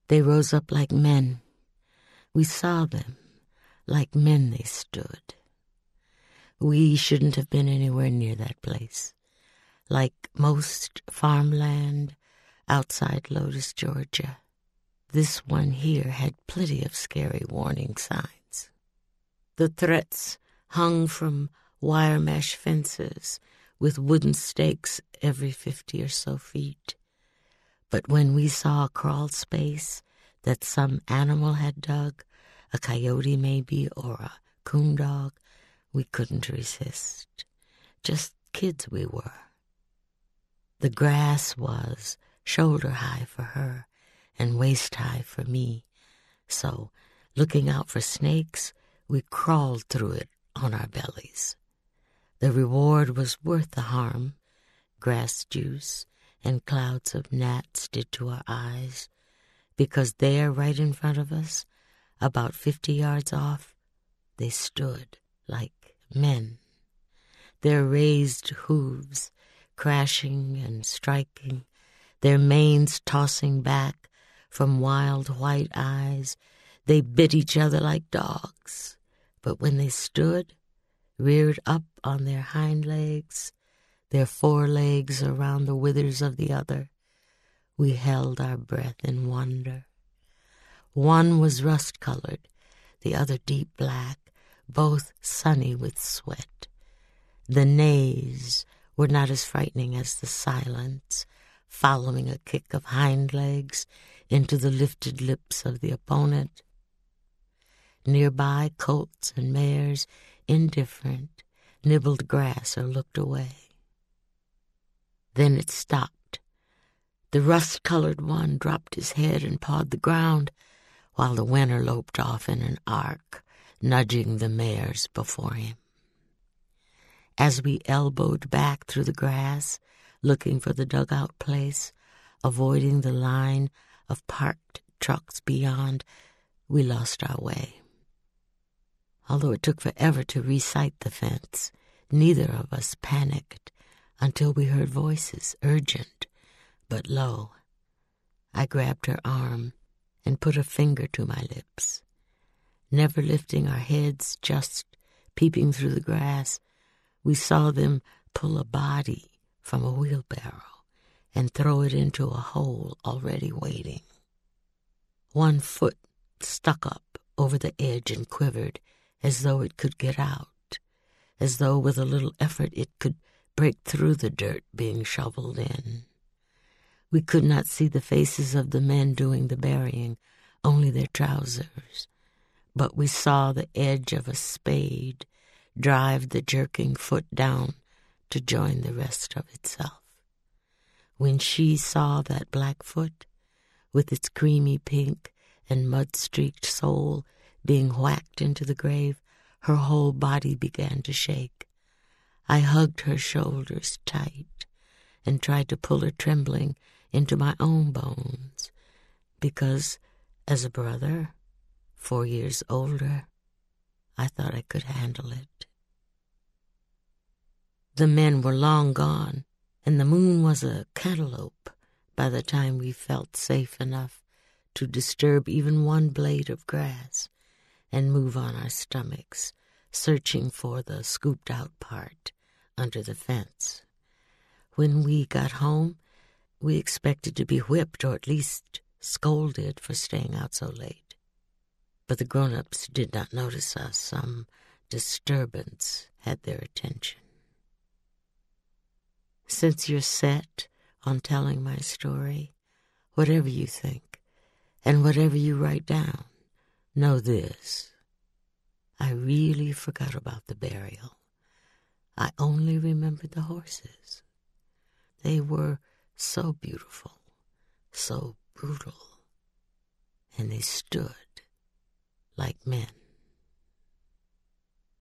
They rose up like men. We saw them. Like men they stood. We shouldn't have been anywhere near that place. Like most farmland outside Lotus, Georgia, this one here had plenty of scary warning signs. The threats hung from wire mesh fences with wooden stakes every 50 or so feet. But when we saw a crawl space that some animal had dug, a coyote maybe, or a coon dog, we couldn't resist. Just kids we were. The grass was shoulder-high for her and waist-high for me. So, looking out for snakes, we crawled through it on our bellies. The reward was worth the harm. Grass juice and clouds of gnats did to our eyes, because there, right in front of us, about 50 yards off, they stood like men, their raised hooves crashing and striking, their manes tossing back from wild white eyes. They bit each other like dogs, but when they stood, reared up on their hind legs, their forelegs around the withers of the other, we held our breath in wonder. One was rust-colored, the other deep black, both sunny with sweat. The neighs were not as frightening as the silence, following a kick of hind legs into the lifted lips of the opponent. Nearby, colts and mares, indifferent, nibbled grass or looked away. Then it stopped. The rust-colored one dropped his head and pawed the ground, while the winner loped off in an arc, nudging the mares before him. As we elbowed back through the grass, looking for the dugout place, avoiding the line of parked trucks beyond, we lost our way. Although it took forever to recite the fence, neither of us panicked until we heard voices, urgent but low. I grabbed her arm and put a finger to my lips. Never lifting our heads, just peeping through the grass, we saw them pull a body from a wheelbarrow and throw it into a hole already waiting. One foot stuck up over the edge and quivered as though it could get out, as though with a little effort it could break through the dirt being shoveled in. We could not see the faces of the men doing the burying, only their trousers, but we saw the edge of a spade drive the jerking foot down to join the rest of itself. When she saw that black foot, with its creamy pink and mud-streaked sole being whacked into the grave, her whole body began to shake. I hugged her shoulders tight and tried to pull her trembling into my own bones, because, as a brother, 4 years older, I thought I could handle it. The men were long gone, and the moon was a cantaloupe by the time we felt safe enough to disturb even one blade of grass and move on our stomachs, searching for the scooped-out part under the fence. When we got home, we expected to be whipped or at least scolded for staying out so late. But the grown-ups did not notice us. Some disturbance had their attention. Since you're set on telling my story, whatever you think and whatever you write down, know this: I really forgot about the burial. I only remembered the horses. They were so beautiful, so brutal, and they stood like men.